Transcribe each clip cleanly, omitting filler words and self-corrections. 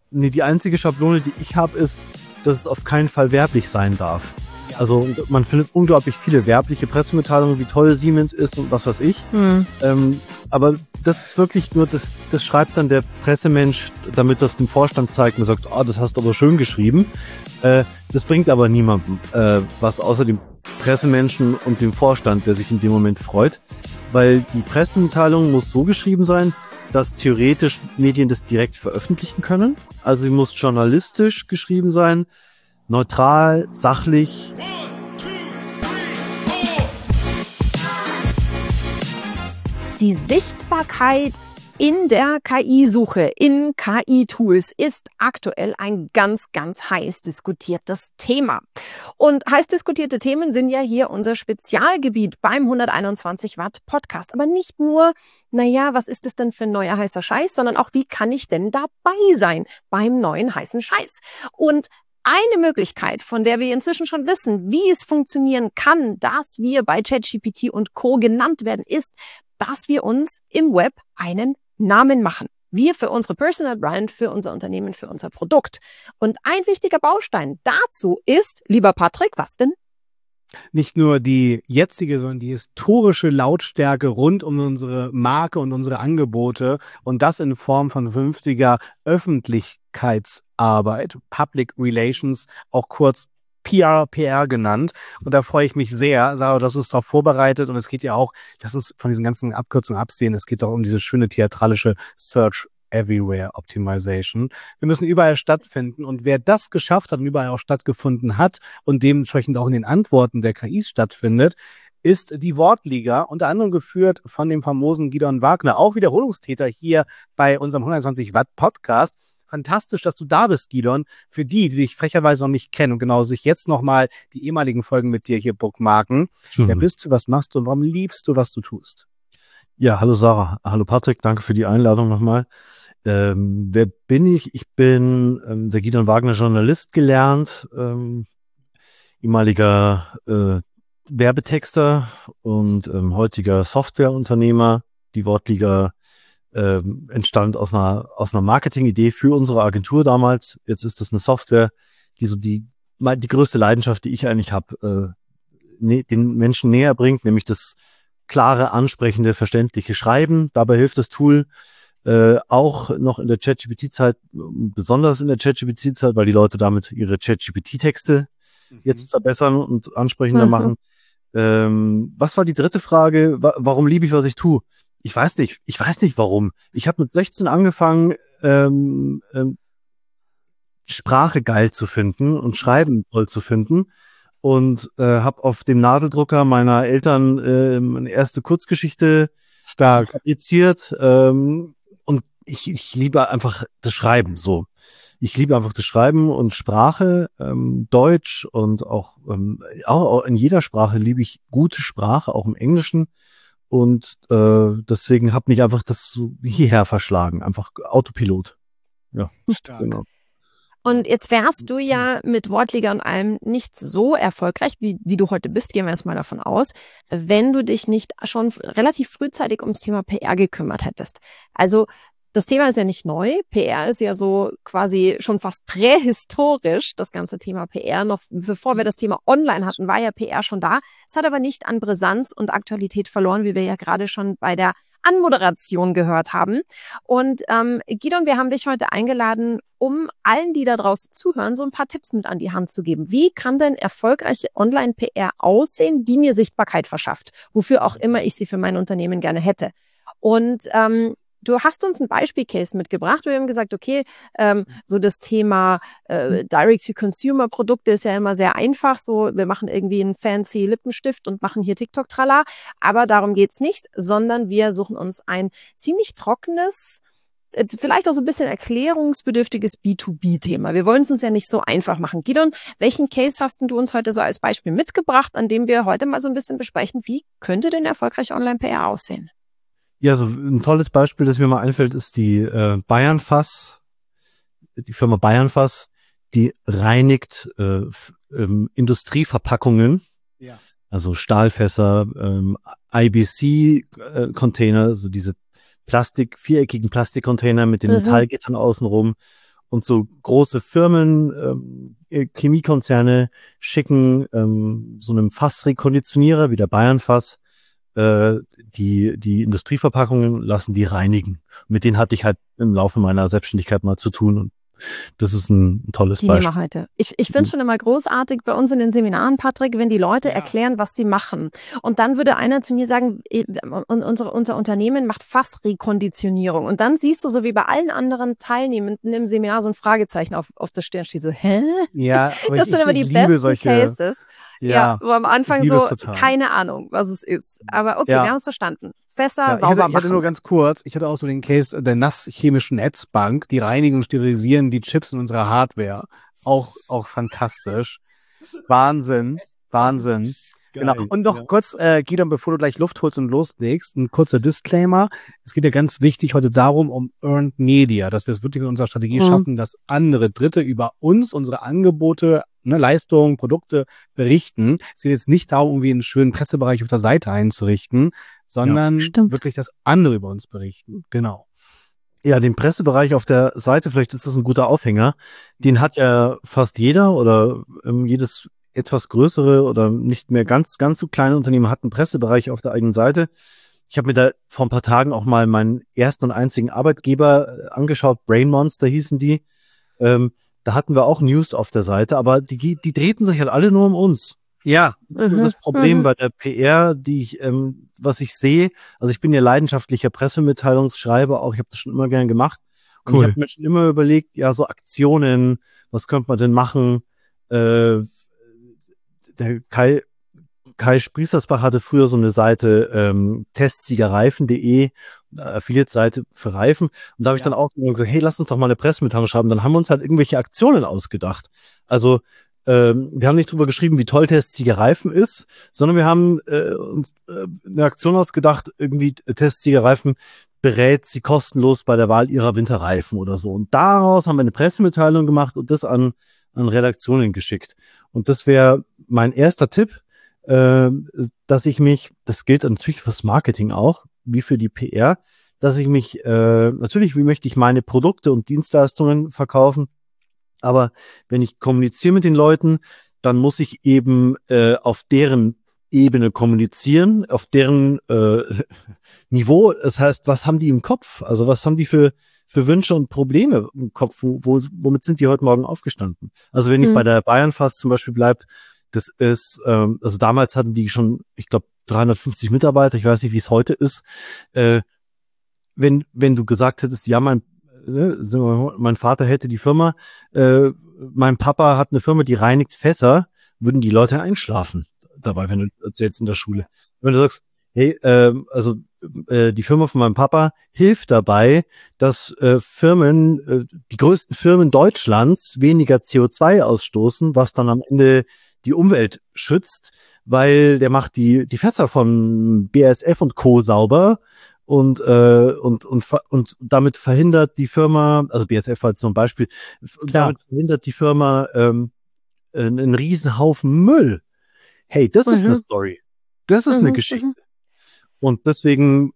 Nee, die einzige Schablone, die ich habe, ist, dass es auf keinen Fall werblich sein darf. Also man findet unglaublich viele werbliche Pressemitteilungen, wie toll Siemens ist und was weiß ich. Aber das ist wirklich nur, das schreibt dann der Pressemensch, damit das dem Vorstand zeigt und sagt, das hast du aber schön geschrieben. Das bringt aber niemandem was außer dem Pressemenschen und dem Vorstand, der sich in dem Moment freut. Weil die Pressemitteilung muss so geschrieben sein, dass theoretisch Medien das direkt veröffentlichen können. Also sie muss journalistisch geschrieben sein, neutral, sachlich. Die Sichtbarkeit in der KI-Suche, in KI-Tools ist aktuell ein ganz, ganz heiß diskutiertes Thema. Und heiß diskutierte Themen sind ja hier unser Spezialgebiet beim 121 Watt Podcast. Aber nicht nur, was ist das denn für ein neuer heißer Scheiß, sondern auch, wie kann ich denn dabei sein beim neuen heißen Scheiß? Und eine Möglichkeit, von der wir inzwischen schon wissen, wie es funktionieren kann, dass wir bei ChatGPT und Co. genannt werden, ist, dass wir uns im Web einen Namen machen. Wir für unsere Personal Brand, für unser Unternehmen, für unser Produkt. Und ein wichtiger Baustein dazu ist, lieber Patrick, was denn? Nicht nur die jetzige, sondern die historische Lautstärke rund um unsere Marke und unsere Angebote und das in Form von vernünftiger Öffentlichkeitsarbeit, Public Relations, auch kurz PR genannt. Und da freue ich mich sehr, Sarah, dass du es darauf vorbereitet. Und es geht ja auch, das ist von diesen ganzen Abkürzungen absehen, es geht auch um diese schöne theatralische Search Everywhere Optimization. Wir müssen überall stattfinden. Und wer das geschafft hat und überall auch stattgefunden hat und dementsprechend auch in den Antworten der KIs stattfindet, ist die Wortliga, unter anderem geführt von dem famosen Gidon Wagner, auch Wiederholungstäter hier bei unserem 120 Watt Podcast. Fantastisch, dass du da bist, Gidon. Für die dich frecherweise noch nicht kennen und genau sich jetzt nochmal die ehemaligen Folgen mit dir hier bookmarken. Wer bist du, was machst du und warum liebst du, was du tust? Ja, hallo Sarah, hallo Patrick, danke für die Einladung nochmal. Wer bin ich? Ich bin der Gidon Wagner, Journalist gelernt, ehemaliger Werbetexter und heutiger Softwareunternehmer. Die Wortliga entstand aus einer Marketingidee für unsere Agentur damals. Jetzt ist das eine Software, die so die größte Leidenschaft, die ich eigentlich habe, den Menschen näher bringt, nämlich das klare, ansprechende, verständliche Schreiben. Dabei hilft das Tool auch noch in der ChatGPT-Zeit, besonders in der ChatGPT-Zeit, weil die Leute damit ihre ChatGPT-Texte jetzt verbessern und ansprechender machen. Was war die dritte Frage? Warum liebe ich, was ich tue? Ich weiß nicht warum. Ich habe mit 16 angefangen, Sprache geil zu finden und Schreiben toll zu finden und habe auf dem Nadeldrucker meiner Eltern meine erste Kurzgeschichte publiziert und ich liebe einfach das Schreiben so. Ich liebe einfach das Schreiben und Sprache, Deutsch und auch in jeder Sprache liebe ich gute Sprache, auch im Englischen. Und deswegen hat mich einfach das so hierher verschlagen, einfach Autopilot. Ja, stark. Genau. Und jetzt wärst du ja mit Wortliga und allem nicht so erfolgreich, wie du heute bist, gehen wir jetzt mal davon aus, wenn du dich nicht schon relativ frühzeitig ums Thema PR gekümmert hättest. Also das Thema ist ja nicht neu. PR ist ja so quasi schon fast prähistorisch, das ganze Thema PR. Noch bevor wir das Thema online hatten, war ja PR schon da. Es hat aber nicht an Brisanz und Aktualität verloren, wie wir ja gerade schon bei der Anmoderation gehört haben. Und Gidon, wir haben dich heute eingeladen, um allen, die da draußen zuhören, so ein paar Tipps mit an die Hand zu geben. Wie kann denn erfolgreiche Online-PR aussehen, die mir Sichtbarkeit verschafft? Wofür auch immer ich sie für mein Unternehmen gerne hätte. Und du hast uns ein Beispielcase mitgebracht. Wir haben gesagt, okay, so das Thema Direct-to-Consumer-Produkte ist ja immer sehr einfach. So, wir machen irgendwie einen fancy Lippenstift und machen hier TikTok-Tralla. Aber darum geht's nicht, sondern wir suchen uns ein ziemlich trockenes, vielleicht auch so ein bisschen erklärungsbedürftiges B2B-Thema. Wir wollen es uns ja nicht so einfach machen. Gidon, welchen Case hast du uns heute so als Beispiel mitgebracht, an dem wir heute mal so ein bisschen besprechen, wie könnte denn erfolgreich Online-PR aussehen? Ja, so ein tolles Beispiel, das mir mal einfällt, ist die Bayernfass, die Firma Bayernfass, die reinigt Industrieverpackungen, Ja. Also Stahlfässer, IBC-Container, also diese viereckigen Plastikcontainer mit den Metallgittern außenrum. Und so große Firmen, Chemiekonzerne schicken so einem Fassrekonditionierer wie der Bayernfass die Industrieverpackungen, lassen die reinigen. Mit denen hatte ich halt im Laufe meiner Selbstständigkeit mal zu tun. Und das ist ein tolles Die Beispiel. nehmen wir heute. Ich finde es schon immer großartig bei uns in den Seminaren, Patrick, wenn die Leute erklären, was sie machen. Und dann würde einer zu mir sagen, unser Unternehmen macht Fassrekonditionierung. Und dann siehst du, so wie bei allen anderen Teilnehmenden im Seminar, so ein Fragezeichen auf der Stirn steht. So, hä? Ja, aber Das sind aber die liebe besten solche Cases. Ja, wo am Anfang ich liebe es so, total. keine Ahnung, was es ist. Aber okay, Ja. wir haben es verstanden. Besser Ja, sauber ich hatte machen. nur ganz kurz, ich hatte auch so den Case der nasschemischen Netzbank, die reinigen und sterilisieren die Chips in unserer Hardware. Auch fantastisch. Wahnsinn. Geil, Genau. Und noch kurz, Gideon, bevor du gleich Luft holst und loslegst, ein kurzer Disclaimer. Es geht ja ganz wichtig heute darum, um Earned Media, dass wir es wirklich in unserer Strategie schaffen, dass andere Dritte über uns, unsere Angebote, Leistungen, Produkte berichten. Es geht jetzt nicht darum, irgendwie einen schönen Pressebereich auf der Seite einzurichten, sondern wirklich, dass andere über uns berichten. Genau. Ja, den Pressebereich auf der Seite, vielleicht ist das ein guter Aufhänger. Den hat ja fast jeder oder jedes etwas größere oder nicht mehr ganz so kleine Unternehmen hat einen Pressebereich auf der eigenen Seite. Ich habe mir da vor ein paar Tagen auch mal meinen ersten und einzigen Arbeitgeber angeschaut. Brain Monster hießen die. Da hatten wir auch News auf der Seite, aber die drehten sich halt alle nur um uns. Ja. Das ist das Problem bei der PR, was ich sehe. Also ich bin ja leidenschaftlicher Pressemitteilungsschreiber, auch ich habe das schon immer gern gemacht. Und ich habe mir schon immer überlegt, ja, so Aktionen, was könnte man denn machen? Der Kai Spriestersbach hatte früher so eine Seite, testsiegerreifen.de, Affiliate-Seite für Reifen. Und da habe ich dann auch gesagt, hey, lass uns doch mal eine Pressemitteilung schreiben. Dann haben wir uns halt irgendwelche Aktionen ausgedacht. Also wir haben nicht drüber geschrieben, wie toll Testsieger Reifen ist, sondern wir haben uns eine Aktion ausgedacht, irgendwie Testsieger Reifen berät sie kostenlos bei der Wahl ihrer Winterreifen oder so. Und daraus haben wir eine Pressemitteilung gemacht und das an Redaktionen geschickt. Und das wäre mein erster Tipp, dass ich mich, das gilt natürlich fürs Marketing auch, wie für die PR, dass ich mich, natürlich, wie möchte ich meine Produkte und Dienstleistungen verkaufen, aber wenn ich kommuniziere mit den Leuten, dann muss ich eben auf deren Ebene kommunizieren, auf deren Niveau. Das heißt, was haben die im Kopf? Also was haben die für Wünsche und Probleme im Kopf? Womit sind die heute Morgen aufgestanden? Also wenn ich bei der Bayernfass zum Beispiel bleibe, das ist, also damals hatten die schon, ich glaube, 350 Mitarbeiter. Ich weiß nicht, wie es heute ist. Wenn du gesagt hättest, ja, mein Vater hätte die Firma, mein Papa hat eine Firma, die reinigt Fässer, würden die Leute einschlafen dabei, wenn du erzählst in der Schule. Wenn du sagst, hey, die Firma von meinem Papa hilft dabei, dass die größten Firmen Deutschlands weniger CO2 ausstoßen, was dann am Ende die Umwelt schützt, weil der macht die Fässer von BASF und Co. sauber und damit verhindert die Firma, also BASF war jetzt so ein Beispiel, damit verhindert die Firma einen Riesenhaufen Müll. Hey, das ist eine Story. Das ist eine Geschichte. Und deswegen,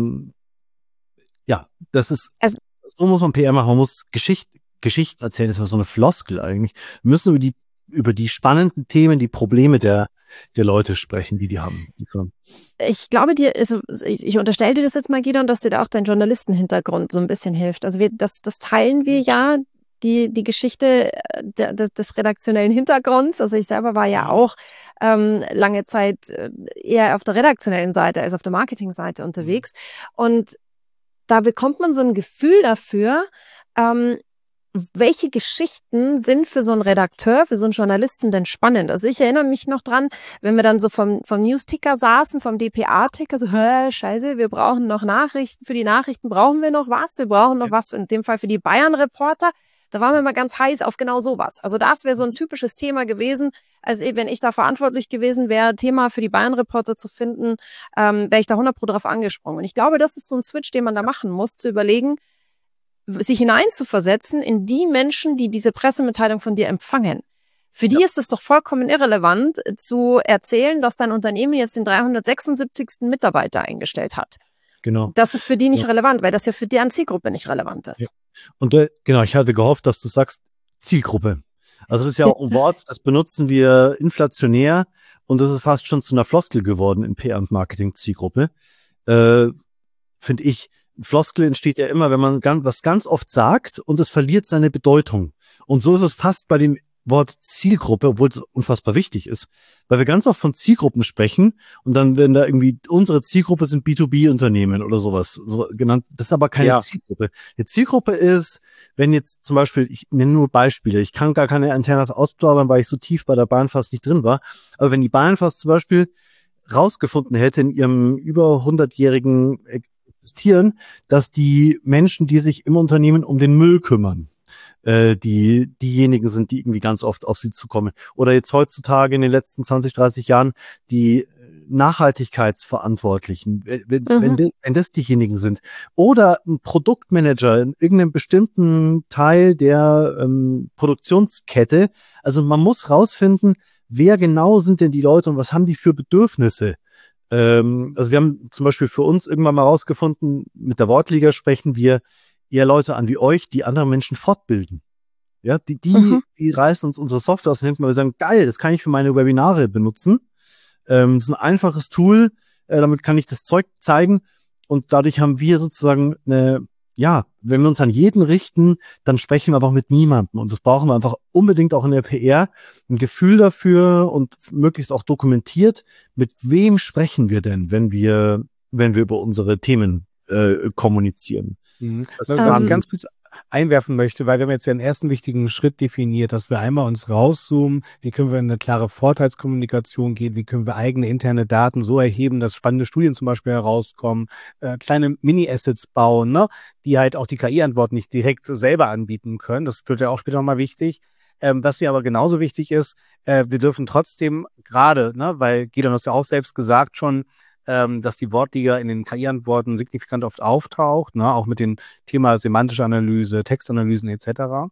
das ist, so muss man PR machen. Man muss Geschichten erzählen. Das ist so eine Floskel eigentlich. Wir müssen über die spannenden Themen, die Probleme der Leute sprechen, die haben, die Firmen. Ich glaube dir, also ich unterstelle dir das jetzt mal, Gideon, dass dir da auch dein Journalistenhintergrund so ein bisschen hilft. Also das teilen wir ja, die Geschichte des redaktionellen Hintergrunds. Also ich selber war ja auch lange Zeit eher auf der redaktionellen Seite als auf der Marketingseite unterwegs. Und da bekommt man so ein Gefühl dafür, welche Geschichten sind für so einen Redakteur, für so einen Journalisten denn spannend? Also ich erinnere mich noch dran, wenn wir dann so vom News-Ticker saßen, vom DPA-Ticker, so, scheiße, wir brauchen noch Nachrichten, für die Nachrichten brauchen wir noch was, wir brauchen noch was, in dem Fall für die Bayern-Reporter. Da waren wir mal ganz heiß auf genau sowas. Also das wäre so ein typisches Thema gewesen. Also wenn ich da verantwortlich gewesen wäre, Thema für die Bayern-Reporter zu finden, wäre ich da 100% drauf angesprungen. Und ich glaube, das ist so ein Switch, den man da machen muss, zu überlegen, sich hineinzuversetzen in die Menschen, die diese Pressemitteilung von dir empfangen. Für die ist es doch vollkommen irrelevant, zu erzählen, dass dein Unternehmen jetzt den 376. Mitarbeiter eingestellt hat. Genau. Das ist für die nicht relevant, weil das ja für deren Zielgruppe nicht relevant ist. Ja. Und genau, ich hatte gehofft, dass du sagst Zielgruppe. Also das ist ja auch ein Wort, das benutzen wir inflationär und das ist fast schon zu einer Floskel geworden in PR und Marketing, Zielgruppe. Finde ich, Floskel entsteht ja immer, wenn man was ganz oft sagt und es verliert seine Bedeutung. Und so ist es fast bei dem Wort Zielgruppe, obwohl es unfassbar wichtig ist, weil wir ganz oft von Zielgruppen sprechen und dann werden da irgendwie, unsere Zielgruppe sind B2B-Unternehmen oder sowas so genannt. Das ist aber keine Zielgruppe. Die Zielgruppe ist, wenn jetzt zum Beispiel, ich nenne nur Beispiele, ich kann gar keine Internas ausplaudern, weil ich so tief bei der Bahnfast nicht drin war, aber wenn die Bahnfast zum Beispiel rausgefunden hätte in ihrem über 100-jährigen Existieren, dass die Menschen, die sich im Unternehmen um den Müll kümmern, diejenigen sind, die irgendwie ganz oft auf sie zukommen. Oder jetzt heutzutage in den letzten 20, 30 Jahren die Nachhaltigkeitsverantwortlichen, wenn das diejenigen sind. Oder ein Produktmanager in irgendeinem bestimmten Teil der Produktionskette. Also man muss rausfinden, wer genau sind denn die Leute und was haben die für Bedürfnisse? Also wir haben zum Beispiel für uns irgendwann mal rausgefunden, mit der Wortliga sprechen wir eher Leute an wie euch, die andere Menschen fortbilden. Ja, die reißen uns unsere Software aus den Händen, weil wir sagen, geil, das kann ich für meine Webinare benutzen. Das ist ein einfaches Tool, damit kann ich das Zeug zeigen und dadurch haben wir sozusagen wenn wir uns an jeden richten, dann sprechen wir aber auch mit niemandem und das brauchen wir einfach unbedingt auch in der PR, ein Gefühl dafür und möglichst auch dokumentiert, mit wem sprechen wir denn, wenn wir über unsere Themen kommunizieren. Was ich ganz kurz einwerfen möchte, weil wir haben jetzt ja den ersten wichtigen Schritt definiert, dass wir einmal uns rauszoomen, wie können wir in eine klare Vorteilskommunikation gehen, wie können wir eigene interne Daten so erheben, dass spannende Studien zum Beispiel herauskommen, kleine Mini-Assets bauen, ne, die halt auch die KI-Antwort nicht direkt selber anbieten können. Das wird ja auch später nochmal wichtig. Was mir aber genauso wichtig ist, wir dürfen trotzdem gerade, ne, weil Gideon hat ja auch selbst gesagt schon, dass die Wortliga in den KI-Antworten signifikant oft auftaucht, ne, auch mit dem Thema semantische Analyse, Textanalysen etc.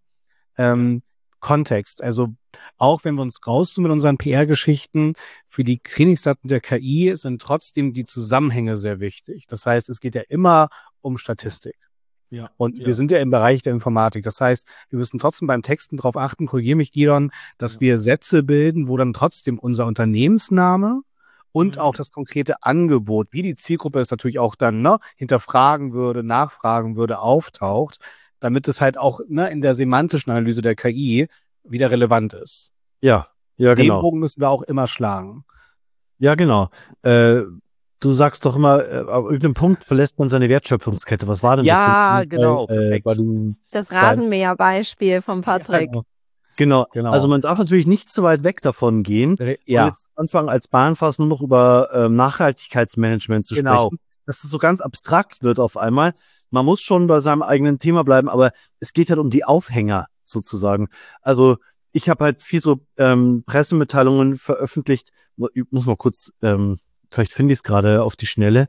Kontext, also auch wenn wir uns rauszoomen mit unseren PR-Geschichten, für die Trainingsdaten der KI sind trotzdem die Zusammenhänge sehr wichtig. Das heißt, es geht ja immer um Statistik. Ja, und wir sind ja im Bereich der Informatik. Das heißt, wir müssen trotzdem beim Texten darauf achten, korrigiere mich, Gideon, dass wir Sätze bilden, wo dann trotzdem unser Unternehmensname und auch das konkrete Angebot, wie die Zielgruppe es natürlich auch dann hinterfragen würde, nachfragen würde, auftaucht, damit es halt auch in der semantischen Analyse der KI wieder relevant ist. Ja, genau. Den Bogen müssen wir auch immer schlagen. Ja, genau. Du sagst doch immer, auf irgendeinem Punkt verlässt man seine Wertschöpfungskette. Was war denn das? Ja, genau. Perfekt. Das Rasenmäher-Beispiel von Patrick. Genau. Also man darf natürlich nicht zu weit weg davon gehen. Ja. Und jetzt anfangen als Bahnfast nur noch über Nachhaltigkeitsmanagement zu sprechen. Dass es so ganz abstrakt wird auf einmal. Man muss schon bei seinem eigenen Thema bleiben, aber es geht halt um die Aufhänger sozusagen. Also ich habe halt viel so Pressemitteilungen veröffentlicht. Ich muss mal kurz, vielleicht finde ich es gerade auf die Schnelle.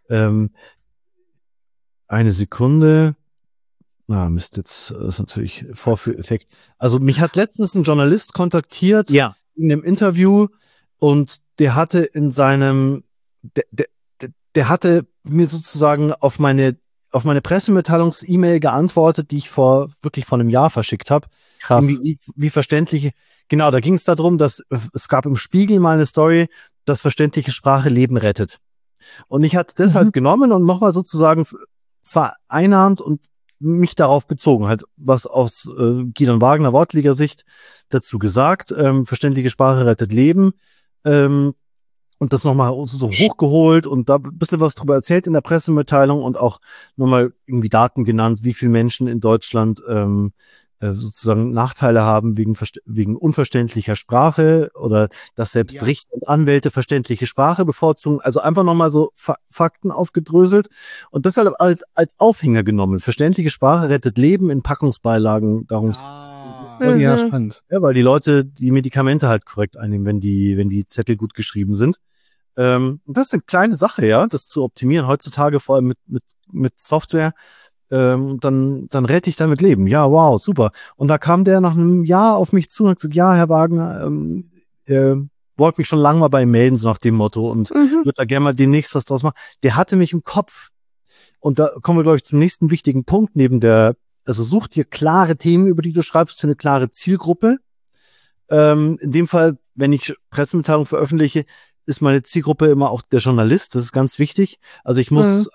Eine Sekunde. Mist, jetzt ist natürlich Vorführeffekt. Also mich hat letztens ein Journalist kontaktiert in einem Interview und der hatte in seinem, der hatte mir sozusagen auf meine Pressemitteilungs-E-Mail geantwortet, die ich vor einem Jahr verschickt habe. Krass. Wie verständliche, genau, da ging es darum, dass es gab im Spiegel mal eine Story, dass verständliche Sprache Leben rettet. Und ich hatte das halt genommen und nochmal sozusagen vereinnahmt und mich darauf bezogen, halt was aus Gideon Wagner Wortliga-Sicht dazu gesagt, verständliche Sprache rettet Leben, und das nochmal so hochgeholt und da ein bisschen was drüber erzählt in der Pressemitteilung und auch nochmal irgendwie Daten genannt, wie viele Menschen in Deutschland sozusagen Nachteile haben wegen unverständlicher Sprache oder dass selbst Richter und Anwälte verständliche Sprache bevorzugen. Also einfach nochmal so Fakten aufgedröselt und das halt als Aufhänger genommen. Verständliche Sprache rettet Leben in Packungsbeilagen. Darum ja, spannend. Ja, weil die Leute die Medikamente halt korrekt einnehmen, wenn die Zettel gut geschrieben sind. Und das ist eine kleine Sache, ja, das zu optimieren. Heutzutage vor allem mit Software. Dann rette ich damit Leben. Ja, wow, super. Und da kam der nach einem Jahr auf mich zu und hat gesagt, ja, Herr Wagner, wollte mich schon lange mal bei ihm melden, so nach dem Motto und würde da gerne mal demnächst was draus machen. Der hatte mich im Kopf. Und da kommen wir, glaube ich, zum nächsten wichtigen Punkt neben der also such dir klare Themen, über die du schreibst, für eine klare Zielgruppe. In dem Fall, wenn ich Pressemitteilungen veröffentliche, ist meine Zielgruppe immer auch der Journalist. Das ist ganz wichtig. Also ich muss,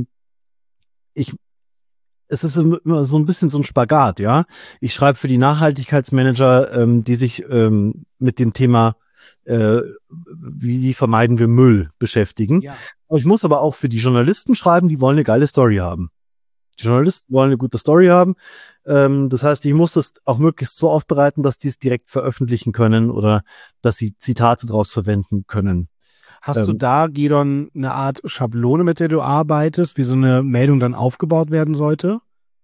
es ist immer so ein bisschen so ein Spagat, ja. Ich schreibe für die Nachhaltigkeitsmanager, die sich mit dem Thema, wie vermeiden wir Müll, beschäftigen. Ja. Ich muss aber auch für die Journalisten schreiben, die wollen eine geile Story haben. Die Journalisten wollen eine gute Story haben. Das heißt, ich muss das auch möglichst so aufbereiten, dass die es direkt veröffentlichen können oder dass sie Zitate daraus verwenden können. Hast du da, Gidon, eine Art Schablone, mit der du arbeitest, wie so eine Meldung dann aufgebaut werden sollte?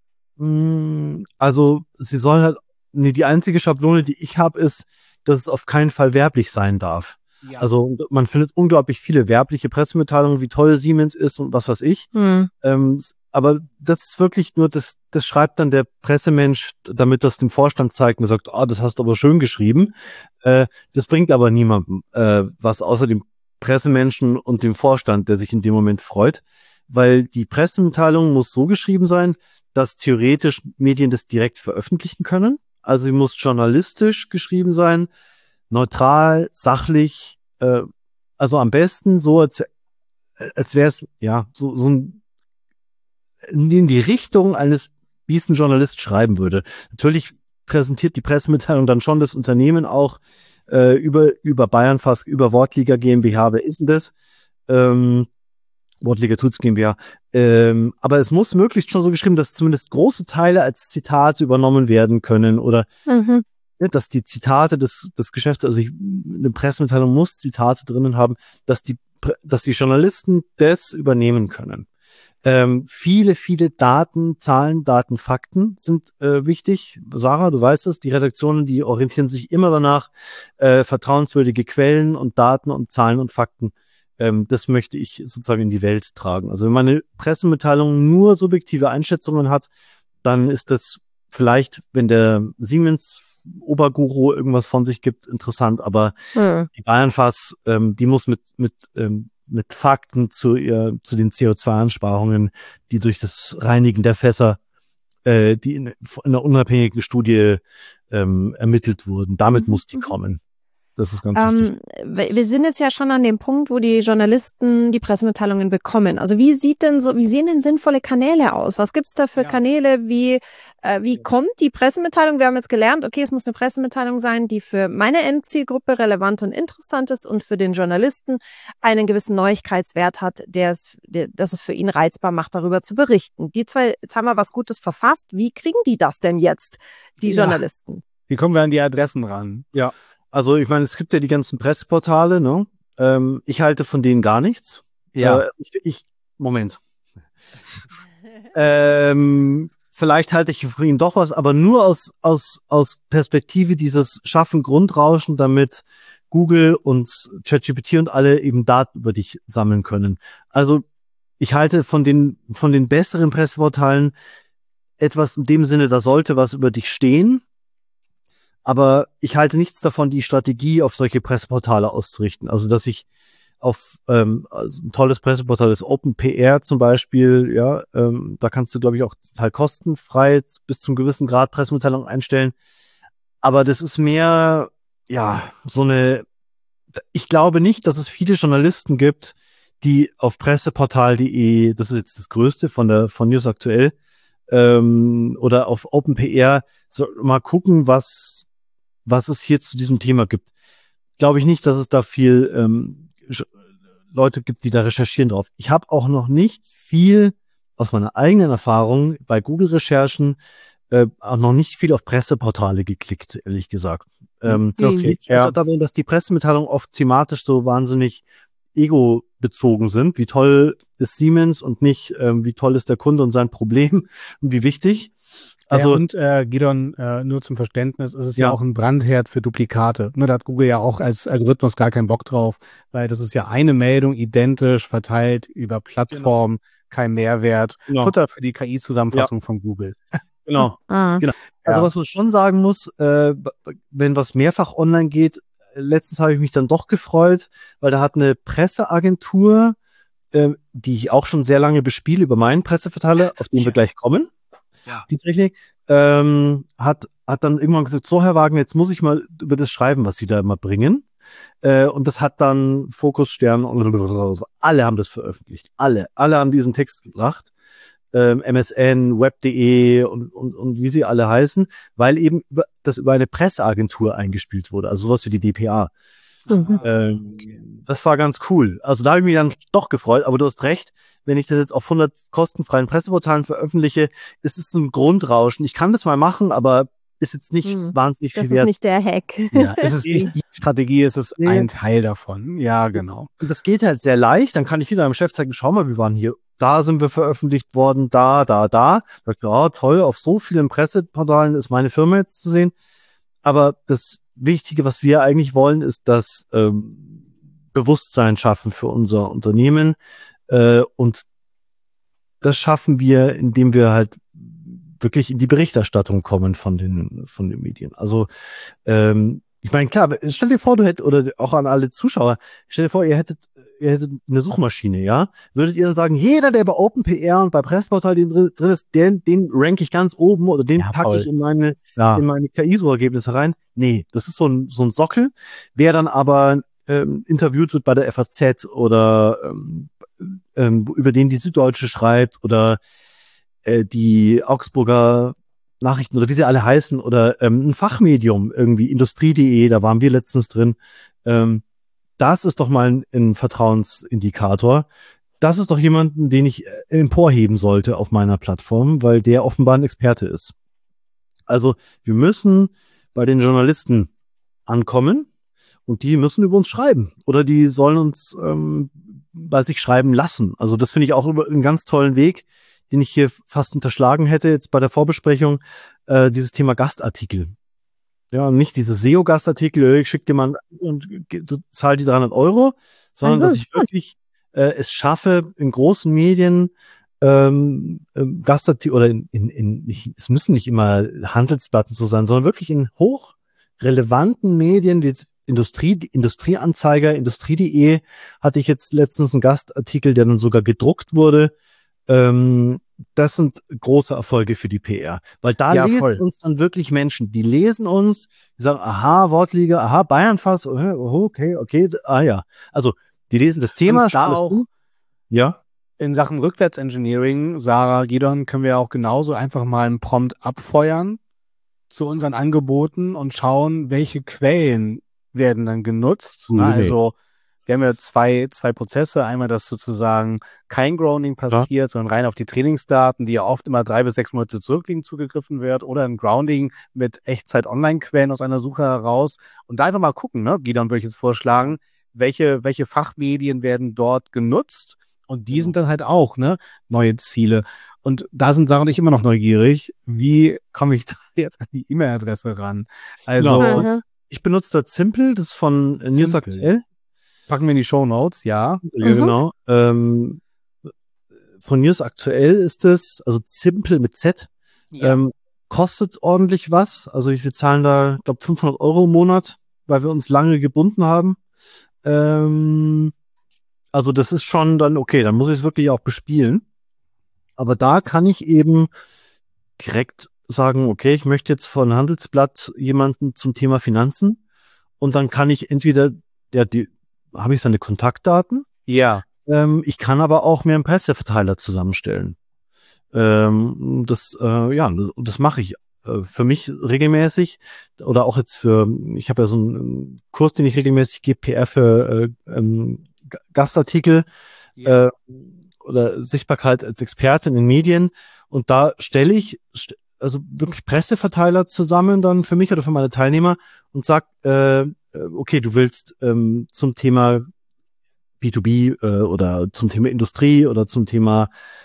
Also sie soll halt, die einzige Schablone, die ich habe, ist, dass es auf keinen Fall werblich sein darf. Ja. Also man findet unglaublich viele werbliche Pressemitteilungen, wie toll Siemens ist und was weiß ich. Aber das ist wirklich nur, das schreibt dann der Pressemensch, damit das dem Vorstand zeigt und sagt, das hast du aber schön geschrieben. Das bringt aber niemandem was außer dem Pressemenschen und dem Vorstand, der sich in dem Moment freut, weil die Pressemitteilung muss so geschrieben sein, dass theoretisch Medien das direkt veröffentlichen können. Also sie muss journalistisch geschrieben sein, neutral, sachlich, also am besten so, als wäre es ja so ein, in die Richtung eines, wie es ein Journalist schreiben würde. Natürlich präsentiert die Pressemitteilung dann schon das Unternehmen auch über Bayernfass, über Wortliga GmbH. Wer ist denn das? Wortliga Tutz GmbH. Aber es muss möglichst schon so geschrieben, dass zumindest große Teile als Zitate übernommen werden können oder dass die Zitate des Geschäfts, also eine Pressemitteilung muss Zitate drinnen haben, dass die Journalisten das übernehmen können. Viele Daten, Zahlen, Daten, Fakten sind wichtig. Sarah, du weißt es, die Redaktionen, die orientieren sich immer danach, vertrauenswürdige Quellen und Daten und Zahlen und Fakten. Das möchte ich sozusagen in die Welt tragen. Also wenn meine Pressemitteilung nur subjektive Einschätzungen hat, dann ist das vielleicht, wenn der Siemens Oberguru irgendwas von sich gibt, interessant, aber die Bayernfass, die muss mit Fakten zu den CO2-Einsparungen, die durch das Reinigen der Fässer, die in einer unabhängigen Studie ermittelt wurden. Damit muss die kommen. Das ist ganz wichtig. Wir sind jetzt ja schon an dem Punkt, wo die Journalisten die Pressemitteilungen bekommen. Also wie sehen denn sinnvolle Kanäle aus? Was gibt's da für Kanäle? Wie kommt die Pressemitteilung? Wir haben jetzt gelernt, okay, es muss eine Pressemitteilung sein, die für meine Endzielgruppe relevant und interessant ist und für den Journalisten einen gewissen Neuigkeitswert hat, dass es für ihn reizbar macht, darüber zu berichten. Jetzt haben wir was Gutes verfasst. Wie kriegen die das denn jetzt, die Journalisten? Wie kommen wir an die Adressen ran? Ja. Also ich meine, es gibt ja die ganzen Presseportale, ne? Ich halte von denen gar nichts. Ja. Moment. Vielleicht halte ich von ihnen doch was, aber nur aus Perspektive dieses schaffen Grundrauschen, damit Google und ChatGPT und alle eben Daten über dich sammeln können. Also ich halte von den besseren Presseportalen etwas in dem Sinne, da sollte was über dich stehen. Aber ich halte nichts davon, die Strategie auf solche Presseportale auszurichten. Also, dass ich auf also ein tolles Presseportal ist OpenPR zum Beispiel, ja, da kannst du, glaube ich, auch total kostenfrei bis zum gewissen Grad Pressemitteilungen einstellen. Aber das ist mehr, ja, ich glaube nicht, dass es viele Journalisten gibt, die auf presseportal.de, das ist jetzt das Größte von News Aktuell, oder auf OpenPR, so mal gucken, was es hier zu diesem Thema gibt. Glaube ich nicht, dass es da viel Leute gibt, die da recherchieren drauf. Ich habe auch noch nicht viel aus meiner eigenen Erfahrung bei Google-Recherchen auch noch nicht viel auf Presseportale geklickt, ehrlich gesagt. Okay. Darin, dass die Pressemitteilungen oft thematisch so wahnsinnig ego-bezogen sind. Wie toll ist Siemens und nicht, wie toll ist der Kunde und sein Problem und wie wichtig. Also und Gidon, nur zum Verständnis, ist es ja auch ein Brandherd für Duplikate. Da hat Google ja auch als Algorithmus gar keinen Bock drauf, weil das ist ja eine Meldung identisch verteilt über Plattformen, kein Mehrwert. Futter für die KI-Zusammenfassung von Google. Genau. Genau. Also was man schon sagen muss, wenn was mehrfach online geht, letztens habe ich mich dann doch gefreut, weil da hat eine Presseagentur, die ich auch schon sehr lange bespiele über meinen Presseverteiler, auf den wir gleich kommen. Ja. die Technik, hat dann irgendwann gesagt, so Herr Wagner, jetzt muss ich mal über das schreiben, was Sie da immer bringen. Und das hat dann Fokus, Stern und alle haben das veröffentlicht. Alle haben diesen Text gebracht. MSN, Web.de und wie sie alle heißen, weil eben das über eine Presseagentur eingespielt wurde, also sowas wie die dpa. Das war ganz cool. Also da habe ich mich dann doch gefreut, aber du hast recht, wenn ich das jetzt auf 100 kostenfreien Presseportalen veröffentliche, ist es ein Grundrauschen. Ich kann das mal machen, aber ist jetzt nicht wahnsinnig viel Das ist wert. nicht der Hack. Ja, es ist nicht die Strategie, es ist ein Teil davon. Ja, genau. Und das geht halt sehr leicht. Dann kann ich wieder am Chef zeigen, schau mal, wir waren hier, da sind wir veröffentlicht worden, da. Da ich, ja, toll, auf so vielen Presseportalen ist meine Firma jetzt zu sehen. Aber das Wichtige, was wir eigentlich wollen, ist das Bewusstsein schaffen für unser Unternehmen. Und das schaffen wir, indem wir halt wirklich in die Berichterstattung kommen von den Medien. Also ich meine, klar, stell dir vor, du hättest, oder auch an alle Zuschauer, stell dir vor, ihr hättet eine Suchmaschine, ja? Würdet ihr dann sagen, jeder, der bei OpenPR und bei Presseportal drin ist, den rank ich ganz oben oder den packe ich in meine KI-Suchergebnisse rein? Nee, das ist so ein Sockel. Wer dann aber interviewt wird bei der FAZ oder über den die Süddeutsche schreibt oder die Augsburger Nachrichten oder wie sie alle heißen oder ein Fachmedium, irgendwie Industrie.de, da waren wir letztens drin. Das ist doch mal ein Vertrauensindikator. Das ist doch jemanden, den ich emporheben sollte auf meiner Plattform, weil der offenbar ein Experte ist. Also wir müssen bei den Journalisten ankommen und die müssen über uns schreiben oder die sollen uns bei sich schreiben lassen. Also das finde ich auch einen ganz tollen Weg, den ich hier fast unterschlagen hätte, jetzt bei der Vorbesprechung, dieses Thema Gastartikel. Ja, nicht diese SEO-Gastartikel, ich schicke dir mal und du zahlst die 300 €, sondern dass ich wirklich es schaffe, in großen Medien Gastartikel oder es müssen nicht immer Handelsblatten so sein, sondern wirklich in hochrelevanten Medien, wie Industrieanzeiger, Industrie.de, hatte ich jetzt letztens einen Gastartikel, der dann sogar gedruckt wurde. Das sind große Erfolge für die PR, weil da lesen uns dann wirklich Menschen, die lesen uns, die sagen, aha, Wortliga, aha, Bayernfass, okay, ja. Also, die lesen das Thema. Da auch, ja. In Sachen Rückwärtsengineering, Sarah, Gidon, können wir auch genauso einfach mal einen Prompt abfeuern zu unseren Angeboten und schauen, welche Quellen werden dann genutzt. Also, wir haben ja zwei Prozesse. Einmal, dass sozusagen kein Grounding passiert, sondern rein auf die Trainingsdaten, die ja oft immer 3 bis 6 Monate zurückliegen, zugegriffen wird. Oder ein Grounding mit Echtzeit-Online-Quellen aus einer Suche heraus. Und da einfach mal gucken, ne? Gidon würde ich jetzt vorschlagen, welche Fachmedien werden dort genutzt. Und die sind dann halt auch, ne, neue Ziele. Und da sind Sarah und ich immer noch neugierig. Wie komme ich da jetzt an die E-Mail-Adresse ran? Also, ich benutze dort Simple, das ist von News.aktuell. Packen wir in die Shownotes, ja. Ja, genau. Von News.aktuell ist es, also Simple mit Z, kostet ordentlich was. Also wir zahlen da, ich glaube, 500 € im Monat, weil wir uns lange gebunden haben. Also das ist schon dann okay, dann muss ich es wirklich auch bespielen. Aber da kann ich eben direkt sagen, okay, ich möchte jetzt von Handelsblatt jemanden zum Thema Finanzen und dann kann ich entweder, habe ich seine Kontaktdaten. Ja. Ich kann aber auch mir einen Presseverteiler zusammenstellen. Das mache ich für mich regelmäßig oder auch jetzt ich habe ja so einen Kurs, den ich regelmäßig gebe, PR für Gastartikel oder Sichtbarkeit als Experte in den Medien und da stelle ich also wirklich Presseverteiler zusammen dann für mich oder für meine Teilnehmer und sag, okay, du willst zum Thema B2B oder zum Thema Industrie oder zum Thema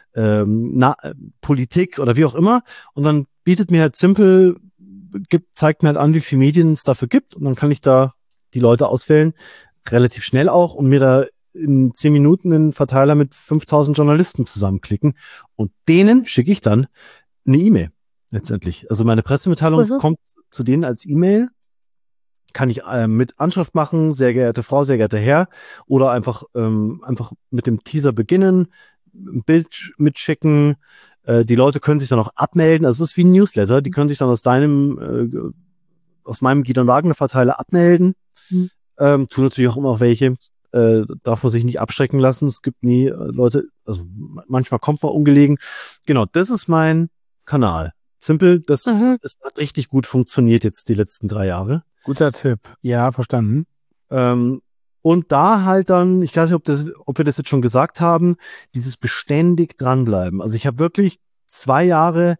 Politik oder wie auch immer. Und dann bietet mir halt Simple, zeigt mir halt an, wie viele Medien es dafür gibt. Und dann kann ich da die Leute auswählen, relativ schnell auch, und mir da in 10 Minuten einen Verteiler mit 5000 Journalisten zusammenklicken. Und denen schicke ich dann eine E-Mail letztendlich. Also meine Pressemitteilung kommt zu denen als E-Mail. Kann ich mit Anschrift machen, sehr geehrte Frau, sehr geehrter Herr, oder einfach mit dem Teaser beginnen, ein Bild mitschicken, Die Leute können sich dann auch abmelden. Also es ist wie ein Newsletter. Die können sich dann aus meinem Gideon Wagner Verteiler abmelden. Tun natürlich auch immer welche. Darf man sich nicht abschrecken lassen. Es gibt nie Leute, also manchmal kommt man ungelegen. Genau, das ist mein Kanal. Simpel, es hat richtig gut funktioniert jetzt die letzten 3 Jahre. Guter Tipp. Ja, verstanden. Und da halt dann, ich weiß nicht, ob wir das jetzt schon gesagt haben, dieses beständig dranbleiben. Also ich habe wirklich 2 Jahre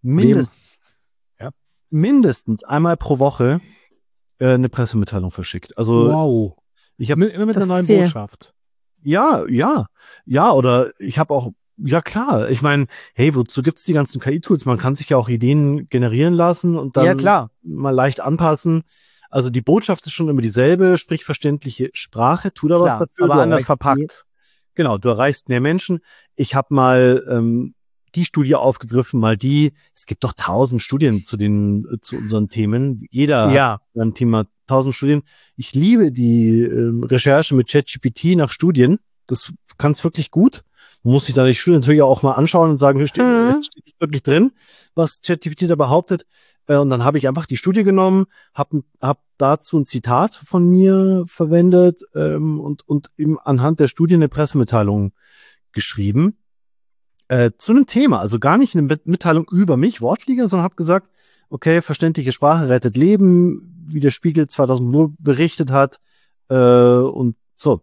mindestens einmal pro Woche eine Pressemitteilung verschickt. Also wow. Ich habe immer mit einer neuen Botschaft. Ja, oder ich habe auch, ja klar, ich meine, hey, wozu gibt's die ganzen KI-Tools? Man kann sich ja auch Ideen generieren lassen und dann mal leicht anpassen. Also die Botschaft ist schon immer dieselbe, sprich verständliche Sprache, tu da was dafür. Aber anders verpackt. Genau, du erreichst mehr Menschen. Ich habe mal die Studie aufgegriffen, es gibt doch 1000 Studien zu unseren Themen. Jeder hat ein Thema, 1000 Studien. Ich liebe die Recherche mit ChatGPT nach Studien. Das kann's wirklich gut. Man muss sich da die Studie natürlich auch mal anschauen und sagen, steht wirklich drin, was ChatGPT da behauptet. Und dann habe ich einfach die Studie genommen, hab dazu ein Zitat von mir verwendet und eben anhand der Studie eine Pressemitteilung geschrieben zu einem Thema. Also gar nicht eine Mitteilung über mich, Wortflieger, sondern habe gesagt, okay, verständliche Sprache rettet Leben, wie der Spiegel 2000 berichtet hat und so.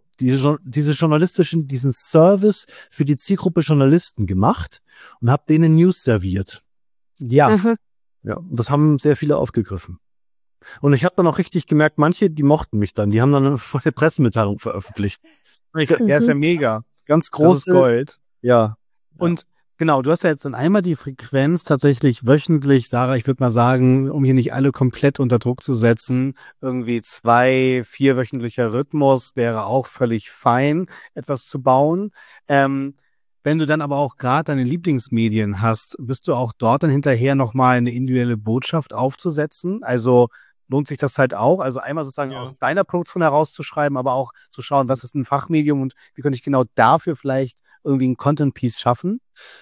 Diesen Service für die Zielgruppe Journalisten gemacht und habe denen News serviert. Ja. Ja, und das haben sehr viele aufgegriffen. Und ich habe dann auch richtig gemerkt, manche, die mochten mich dann. Die haben dann eine Pressemitteilung veröffentlicht. Ja, ist ja mega. Ganz großes Gold. Ja. Und genau, du hast ja jetzt dann einmal die Frequenz tatsächlich wöchentlich, Sarah, ich würde mal sagen, um hier nicht alle komplett unter Druck zu setzen, irgendwie 2, 4 wöchentlicher Rhythmus wäre auch völlig fein, etwas zu bauen. Wenn du dann aber auch gerade deine Lieblingsmedien hast, bist du auch dort dann hinterher nochmal eine individuelle Botschaft aufzusetzen? Also lohnt sich das halt auch? Also einmal sozusagen aus deiner Produktion herauszuschreiben, aber auch zu schauen, was ist ein Fachmedium und wie könnte ich genau dafür vielleicht irgendwie ein Content-Piece schaffen?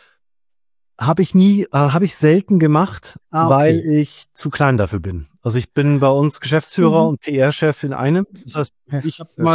Habe ich selten gemacht, weil ich zu klein dafür bin. Also ich bin bei uns Geschäftsführer und PR-Chef in einem. Das heißt, ich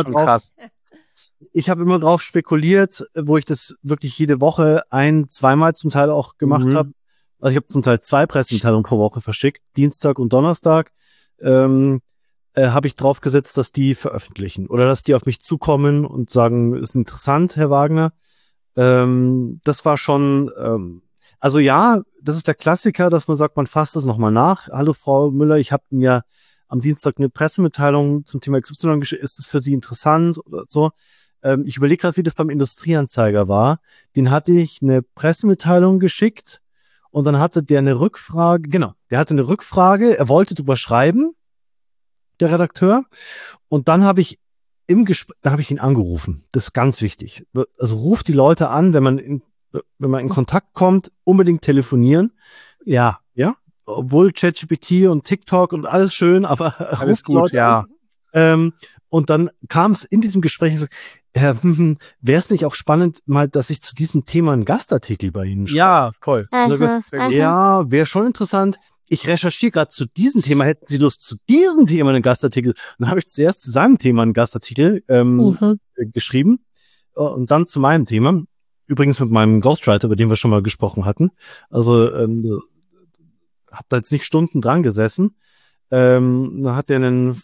habe immer drauf spekuliert, wo ich das wirklich jede Woche 1-2 Mal zum Teil auch gemacht habe. Also ich habe zum Teil 2 Pressemitteilungen pro Woche verschickt, Dienstag und Donnerstag. Habe ich drauf gesetzt, dass die veröffentlichen oder dass die auf mich zukommen und sagen, ist interessant, Herr Wagner. Das war schon, also ja, das ist der Klassiker, dass man sagt, man fasst das nochmal nach. Hallo Frau Müller, ich habe mir am Dienstag eine Pressemitteilung zum Thema XY geschickt. Ist es für Sie interessant oder so? Ich überlege gerade, wie das beim Industrieanzeiger war. Den hatte ich eine Pressemitteilung geschickt und dann hatte der eine Rückfrage. Genau, der hatte eine Rückfrage. Er wollte drüber schreiben, der Redakteur. Und dann habe ich ihn angerufen. Das ist ganz wichtig. Also ruft die Leute an, wenn man in Kontakt kommt, unbedingt telefonieren. Ja. Obwohl ChatGPT und TikTok und alles schön, aber alles gut, ja. Und dann kam es in diesem Gespräch, wäre es nicht auch spannend, mal, dass ich zu diesem Thema einen Gastartikel bei Ihnen schreibe? Ja, voll. Ja, wäre schon interessant. Ich recherchiere gerade zu diesem Thema. Hätten Sie Lust, zu diesem Thema einen Gastartikel? Dann habe ich zuerst zu seinem Thema einen Gastartikel geschrieben und dann zu meinem Thema. Übrigens mit meinem Ghostwriter, über den wir schon mal gesprochen hatten. Also habe da jetzt nicht Stunden dran gesessen. Da hat er einen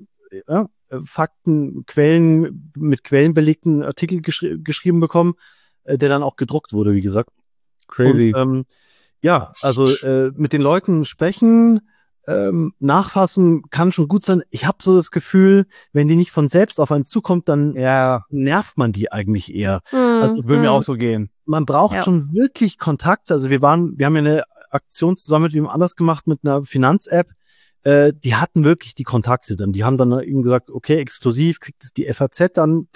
Quellen belegten Artikel geschrieben bekommen, der dann auch gedruckt wurde, wie gesagt. Crazy. Und, also mit den Leuten sprechen, nachfassen kann schon gut sein. Ich habe so das Gefühl, wenn die nicht von selbst auf einen zukommt, dann nervt man die eigentlich eher. Also würde mir auch so gehen. Man braucht schon wirklich Kontakt. Also wir haben ja eine Aktion zusammen mit wem anders gemacht mit einer Finanz-App. Die hatten wirklich die Kontakte dann. Die haben dann eben gesagt, okay, exklusiv kriegt es die FAZ dann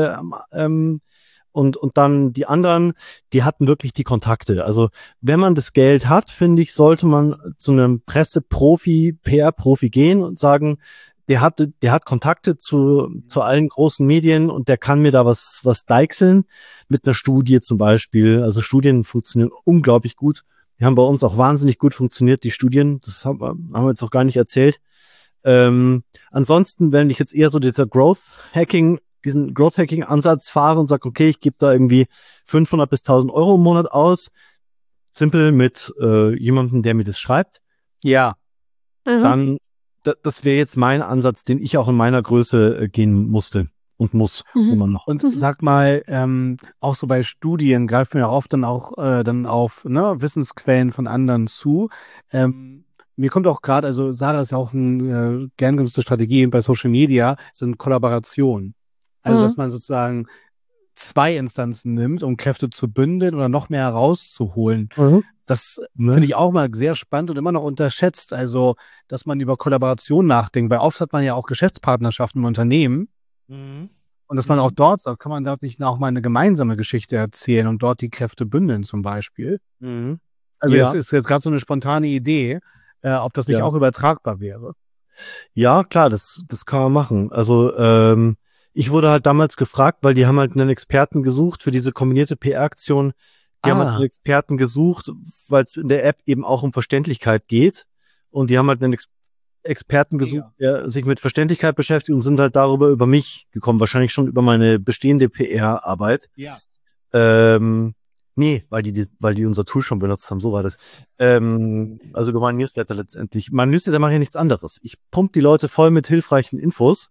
und dann die anderen, die hatten wirklich die Kontakte. Also wenn man das Geld hat, finde ich, sollte man zu einem Presseprofi, PR-Profi gehen und sagen, der hat Kontakte zu allen großen Medien und der kann mir da was deichseln mit einer Studie zum Beispiel. Also Studien funktionieren unglaublich gut. Die haben bei uns auch wahnsinnig gut funktioniert, die Studien. Das haben wir jetzt auch gar nicht erzählt. Ansonsten, wenn ich jetzt eher so diesen Growth Hacking Ansatz fahre und sage, okay, ich gebe da irgendwie 500 bis 1.000 Euro im Monat aus, simpel mit jemandem, der mir das schreibt. Ja. Dann, das wäre jetzt mein Ansatz, den ich auch in meiner Größe gehen musste und muss immer noch. Und sag mal, auch so bei Studien greifen wir ja oft dann auch dann auf Wissensquellen von anderen zu. Mir kommt auch gerade, also Sarah ist ja auch eine gern genutzte Strategie bei Social Media, sind Kollaborationen. Also, dass man sozusagen 2 Instanzen nimmt, um Kräfte zu bündeln oder noch mehr herauszuholen. Das finde ich auch mal sehr spannend und immer noch unterschätzt. Also, dass man über Kollaboration nachdenkt, weil oft hat man ja auch Geschäftspartnerschaften im Unternehmen. Und dass man auch dort sagt, kann man dort nicht auch mal eine gemeinsame Geschichte erzählen und dort die Kräfte bündeln zum Beispiel. Also, es ist jetzt gerade so eine spontane Idee, ob das nicht auch übertragbar wäre. Ja, klar, das kann man machen. Also, ich wurde halt damals gefragt, weil die haben halt einen Experten gesucht für diese kombinierte PR-Aktion. Die haben halt einen Experten gesucht, weil es in der App eben auch um Verständlichkeit geht. Und die haben halt einen Experten gesucht, der sich mit Verständlichkeit beschäftigt und sind halt darüber über mich gekommen. Wahrscheinlich schon über meine bestehende PR-Arbeit. Ja. Nee, weil die unser Tool schon benutzt haben, so war das. Also über meinen Newsletter letztendlich. Mein Newsletter mache ja nichts anderes. Ich pumpe die Leute voll mit hilfreichen Infos.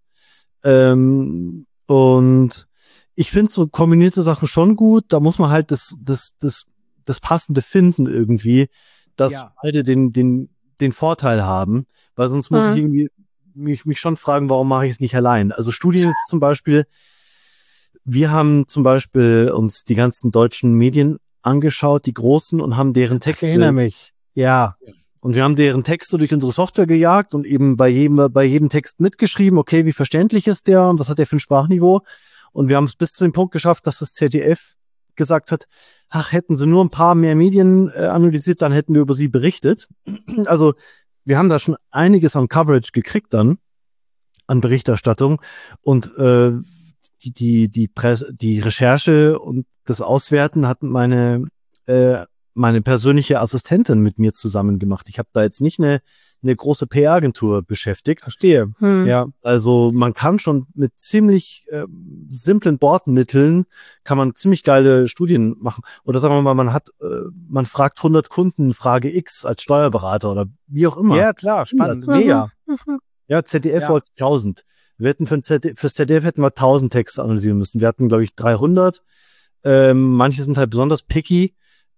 Und ich finde so kombinierte Sachen schon gut. Da muss man halt das Passende finden irgendwie, dass beide den Vorteil haben, weil sonst muss ich irgendwie mich schon fragen, warum mache ich es nicht allein? Also Studien jetzt zum Beispiel. Wir haben zum Beispiel uns die ganzen deutschen Medien angeschaut, die großen, und haben deren Texte. Ich erinnere mich. Ja. Und wir haben deren Texte durch unsere Software gejagt und eben bei jedem Text mitgeschrieben, okay, wie verständlich ist der und was hat der für ein Sprachniveau? Und wir haben es bis zu dem Punkt geschafft, dass das ZDF gesagt hat, ach, hätten sie nur ein paar mehr Medien analysiert, dann hätten wir über sie berichtet. Also wir haben da schon einiges an Coverage gekriegt dann, an Berichterstattung. Und die Recherche und das Auswerten hat meine persönliche Assistentin mit mir zusammen gemacht. Ich habe da jetzt nicht eine große PR-Agentur beschäftigt. Verstehe. Ja. Also man kann schon mit ziemlich simplen Bordmitteln kann man ziemlich geile Studien machen. Oder sagen wir mal, man fragt 100 Kunden Frage X als Steuerberater oder wie auch immer. Ja, klar, spannend. Mega. Ja, ZDF wollte 1.000. Wir hätten fürs ZDF hätten wir 1.000 Texte analysieren müssen. Wir hatten, glaube ich, 300. Manche sind halt besonders picky.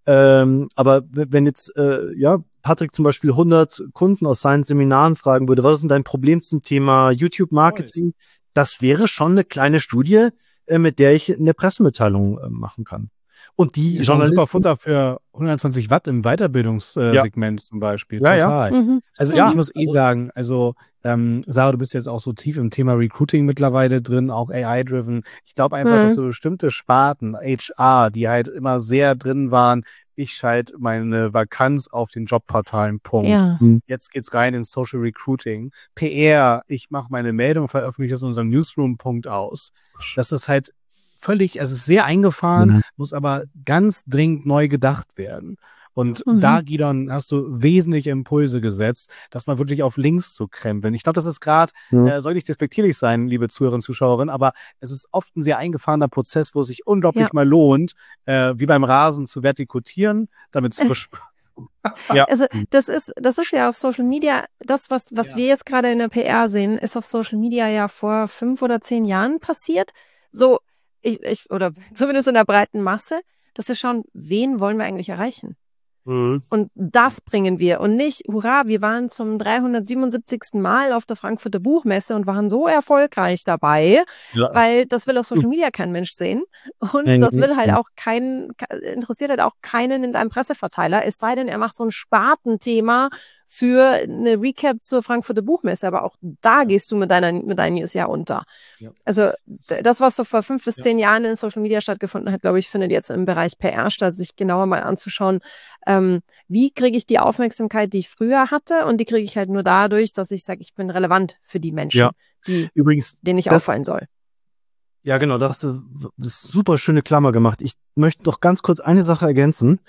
Aber wenn jetzt, Patrick zum Beispiel 100 Kunden aus seinen Seminaren fragen würde, was ist denn dein Problem zum Thema YouTube-Marketing? Das wäre schon eine kleine Studie, mit der ich eine Pressemitteilung machen kann. Und die ist schon super Futter für 120 Watt im Weiterbildungssegment zum Beispiel. Total. Also ich muss sagen, also Sarah, du bist jetzt auch so tief im Thema Recruiting mittlerweile drin, auch AI-driven. Ich glaube einfach, dass so bestimmte Sparten, HR, die halt immer sehr drin waren, ich schalte meine Vakanz auf den Jobportalen, Punkt. Ja. Jetzt geht's rein ins Social Recruiting. PR, ich mache meine Meldung, veröffentliche das in unserem Newsroom, Punkt aus. Das ist halt völlig, es ist sehr eingefahren, muss aber ganz dringend neu gedacht werden. Und da, Gidon, hast du wesentliche Impulse gesetzt, dass man wirklich auf links zu krempeln. Ich glaube, das ist gerade, soll nicht despektierlich sein, liebe Zuhörerinnen und Zuschauerinnen, aber es ist oft ein sehr eingefahrener Prozess, wo es sich unglaublich mal lohnt, wie beim Rasen zu vertikutieren, damit es frisch. Also das ist ja auf Social Media, das, was wir jetzt gerade in der PR sehen, ist auf Social Media ja vor 5 oder 10 Jahren passiert. So, oder zumindest in der breiten Masse, dass wir schauen, wen wollen wir eigentlich erreichen? Und das bringen wir. Und nicht, hurra, wir waren zum 377. Mal auf der Frankfurter Buchmesse und waren so erfolgreich dabei, weil das will auf Social Media kein Mensch sehen. Und das will halt auch interessiert halt auch keinen in einem Presseverteiler, es sei denn, er macht so ein Spartenthema für eine Recap zur Frankfurter Buchmesse, aber auch da gehst du mit deinen News ja unter. Ja. Also das, was so vor 5 bis 10 Jahren in Social Media stattgefunden hat, glaube ich, findet jetzt im Bereich PR statt, sich genauer mal anzuschauen, wie kriege ich die Aufmerksamkeit, die ich früher hatte, und die kriege ich halt nur dadurch, dass ich sage, ich bin relevant für die Menschen, Übrigens, denen ich auffallen soll. Ja, genau, das ist super schöne Klammer gemacht. Ich möchte doch ganz kurz eine Sache ergänzen.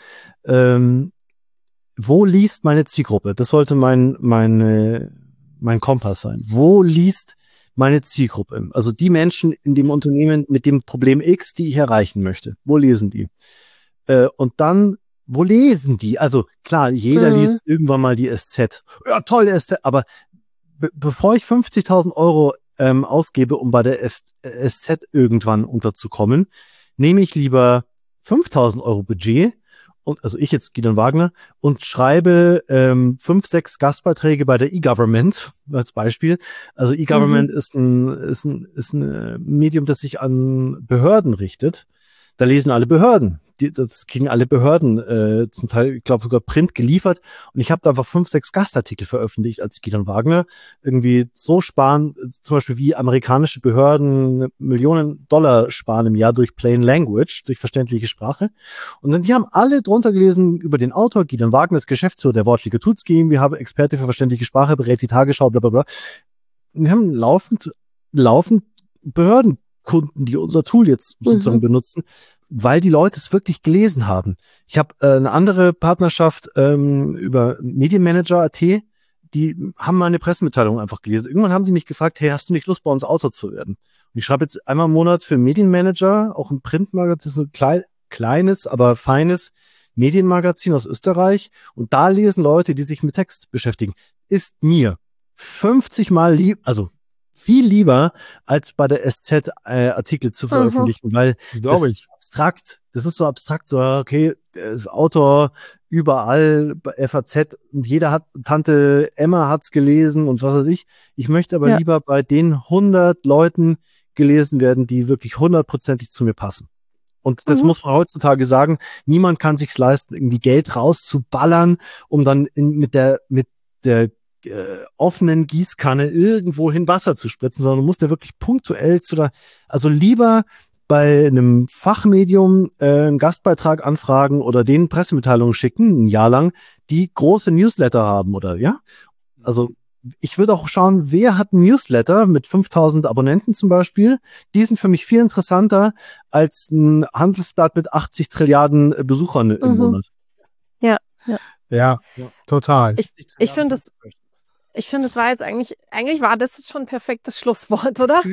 Wo liest meine Zielgruppe? Das sollte mein Kompass sein. Wo liest meine Zielgruppe? Also die Menschen in dem Unternehmen mit dem Problem X, die ich erreichen möchte. Wo lesen die? Und dann, wo lesen die? Also klar, jeder liest irgendwann mal die SZ. Ja, toll, SZ. Aber bevor ich 50.000 Euro ausgebe, um bei der SZ irgendwann unterzukommen, nehme ich lieber 5.000 Euro Budget, und also ich jetzt Gideon Wagner, und schreibe 5, 6 Gastbeiträge bei der eGovernment als Beispiel. Also eGovernment ist ein Medium, das sich an Behörden richtet. Da lesen alle Behörden. Das kriegen alle Behörden zum Teil, ich glaube sogar Print geliefert. Und ich habe da einfach 5, 6 Gastartikel veröffentlicht als Gideon Wagner. Irgendwie so sparen, zum Beispiel wie amerikanische Behörden Millionen Dollar sparen im Jahr durch Plain Language, durch verständliche Sprache. Und dann, die haben alle drunter gelesen über den Autor, Gideon Wagner, das Geschäftsführer der Wortliga Tuts GmbH, Experte für verständliche Sprache, berät die Tagesschau, bla bla bla. Wir haben laufend Behördenkunden, die unser Tool jetzt sozusagen benutzen, weil die Leute es wirklich gelesen haben. Ich habe eine andere Partnerschaft über Medienmanager.at, die haben meine Pressemitteilung einfach gelesen. Irgendwann haben die mich gefragt, hey, hast du nicht Lust, bei uns Autor zu werden? Und ich schreibe jetzt einmal im Monat für Medienmanager, auch ein Printmagazin, das ist ein kleines, aber feines Medienmagazin aus Österreich. Und da lesen Leute, die sich mit Text beschäftigen. Ist mir 50 Mal viel lieber, als bei der SZ Artikel zu veröffentlichen, weil das ist abstrakt. Das ist so abstrakt, so, okay, der ist Autor überall bei FAZ und Tante Emma hat's gelesen und was weiß ich. Ich möchte aber lieber bei den 100 Leuten gelesen werden, die wirklich 100%ig zu mir passen. Und das muss man heutzutage sagen. Niemand kann sich's leisten, irgendwie Geld rauszuballern, um dann mit der offenen Gießkanne irgendwohin Wasser zu spritzen, sondern du musst ja wirklich punktuell also lieber bei einem Fachmedium einen Gastbeitrag anfragen oder denen Pressemitteilungen schicken, ein Jahr lang, die große Newsletter haben also ich würde auch schauen, wer hat einen Newsletter mit 5.000 Abonnenten zum Beispiel. Die sind für mich viel interessanter als ein Handelsblatt mit 80 Trilliarden Besuchern im Monat. Ja, total. Ich finde, es war jetzt eigentlich war das jetzt schon ein perfektes Schlusswort, oder?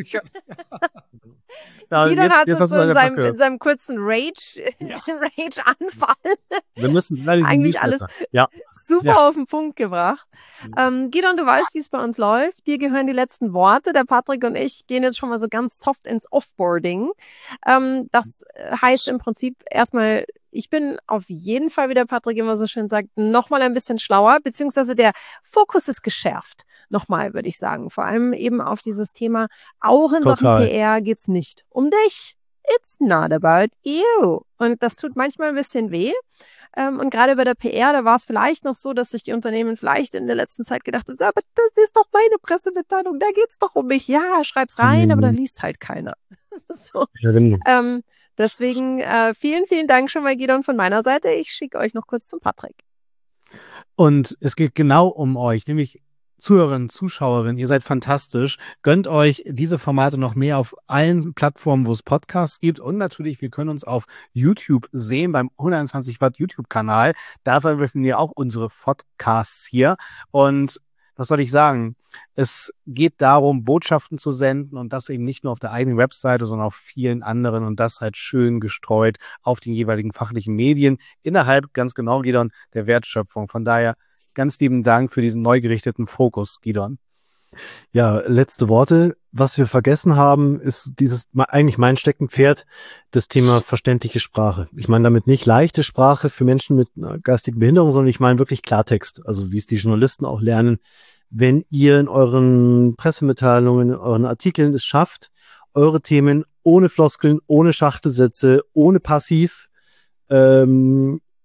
Gideon hat jetzt so in seinem kurzen Rage-Anfall Wir müssen eigentlich alles super auf den Punkt gebracht. Gideon, du weißt, wie es bei uns läuft. Dir gehören die letzten Worte. Der Patrick und ich gehen jetzt schon mal so ganz soft ins Offboarding. Das heißt im Prinzip erstmal, ich bin auf jeden Fall, wie der Patrick immer so schön sagt, nochmal ein bisschen schlauer, beziehungsweise der Fokus ist geschärft. Nochmal, würde ich sagen. Vor allem eben auf dieses Thema, auch in Sachen PR geht's nicht um dich. It's not about you. Und das tut manchmal ein bisschen weh. Und gerade bei der PR, da war es vielleicht noch so, dass sich die Unternehmen vielleicht in der letzten Zeit gedacht haben, aber das ist doch meine Pressemitteilung, da geht's doch um mich. Ja, schreib's rein, aber da liest halt keiner. So. Ja, genau. Deswegen vielen, vielen Dank schon mal, Gideon, von meiner Seite. Ich schicke euch noch kurz zum Patrick. Und es geht genau um euch, nämlich Zuhörerinnen, Zuschauerinnen, ihr seid fantastisch. Gönnt euch diese Formate noch mehr auf allen Plattformen, wo es Podcasts gibt. Und natürlich, wir können uns auf YouTube sehen, beim 120 Watt YouTube-Kanal. Da veröffentlichen wir auch unsere Podcasts hier. Und was soll ich sagen? Es geht darum, Botschaften zu senden und das eben nicht nur auf der eigenen Webseite, sondern auf vielen anderen und das halt schön gestreut auf den jeweiligen fachlichen Medien innerhalb, ganz genau, Gideon, der Wertschöpfung. Von daher ganz lieben Dank für diesen neu gerichteten Fokus, Gideon. Ja, letzte Worte. Was wir vergessen haben, ist eigentlich mein Steckenpferd, das Thema verständliche Sprache. Ich meine damit nicht leichte Sprache für Menschen mit einer geistigen Behinderung, sondern ich meine wirklich Klartext. Also wie es die Journalisten auch lernen, wenn ihr in euren Pressemitteilungen, in euren Artikeln es schafft, eure Themen ohne Floskeln, ohne Schachtelsätze, ohne Passiv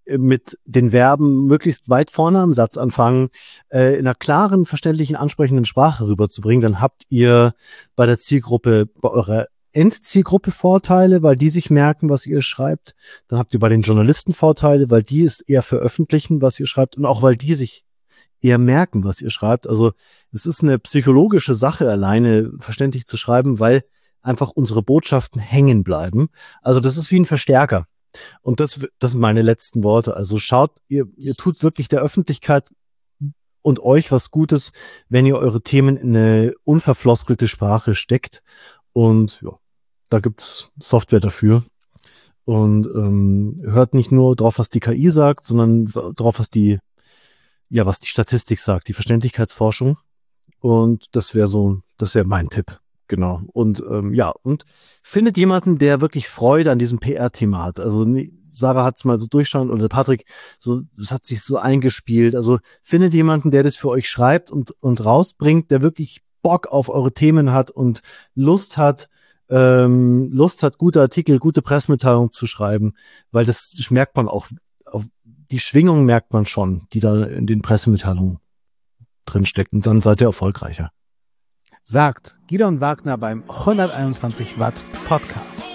mit den Verben möglichst weit vorne am Satz anfangen, in einer klaren, verständlichen, ansprechenden Sprache rüberzubringen, dann habt ihr bei der Zielgruppe, bei eurer Endzielgruppe Vorteile, weil die sich merken, was ihr schreibt. Dann habt ihr bei den Journalisten Vorteile, weil die es eher veröffentlichen, was ihr schreibt, und auch weil die sich eher merken, was ihr schreibt. Also es ist eine psychologische Sache, alleine verständlich zu schreiben, weil einfach unsere Botschaften hängen bleiben. Also das ist wie ein Verstärker. Und das sind meine letzten Worte. Also schaut, ihr tut wirklich der Öffentlichkeit und euch was Gutes, wenn ihr eure Themen in eine unverfloskelte Sprache steckt. Und ja, da gibt's Software dafür. Und hört nicht nur drauf, was die KI sagt, sondern drauf, was die Statistik sagt, die Verständlichkeitsforschung. Und das wäre mein Tipp. Genau. Und und findet jemanden, der wirklich Freude an diesem PR-Thema hat. Also Sarah hat es mal so durchschauen, oder Patrick, das hat sich so eingespielt. Also findet jemanden, der das für euch schreibt und rausbringt, der wirklich Bock auf eure Themen hat und Lust hat, gute Artikel, gute Pressemitteilungen zu schreiben, weil das merkt man auch, auf die Schwingung merkt man schon, die da in den Pressemitteilungen drinsteckt, und dann seid ihr erfolgreicher. Sagt Gideon Wagner beim 121 Watt Podcast.